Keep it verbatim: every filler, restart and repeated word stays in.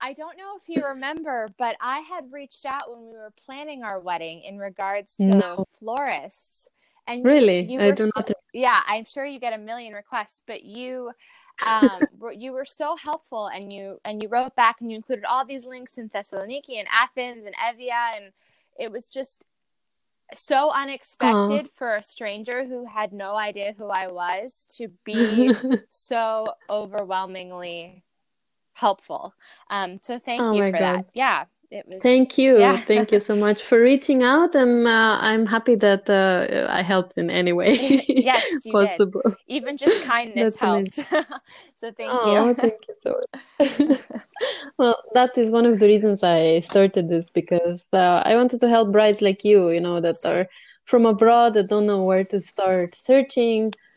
I don't know if you remember, but I had reached out when we were planning our wedding in regards to No, florists. And you really, you I were do so, not. yeah, I'm sure you get a million requests, but you um were, you were so helpful, and you and you wrote back, and you included all these links in Thessaloniki and Athens and Evia, and it was just so Oh. unexpected for a stranger who had no idea who I was to be so overwhelmingly helpful. Um, so thank Oh you my for that. God. Yeah, it was, Thank you. yeah. Thank you so much for reaching out, and uh, I'm happy that uh, I helped in any way Yes, you did. possible. Even just kindness That's amazing. helped. So thank you. Oh, thank you so much. Well, that is one of the reasons I started this because uh, I wanted to help brides like you, you know, that are from abroad that don't know where to start searching.